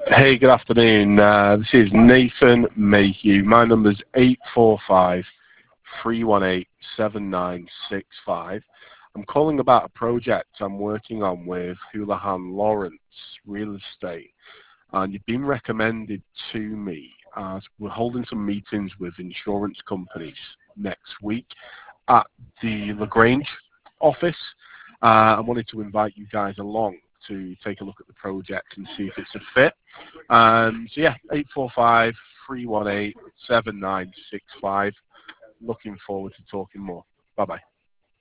Hey, good afternoon. This is Nathan Mayhew. My number's 845-318-7965. I'm calling about a project I'm working on with Houlihan Lawrence Real Estate, and you've been recommended to me as we're holding some meetings with insurance companies next week at the LaGrange office. I wanted to invite you guys along to take a look at the project and see if it's a fit. So yeah, 845-318-7965. Looking forward to talking more. Bye-bye.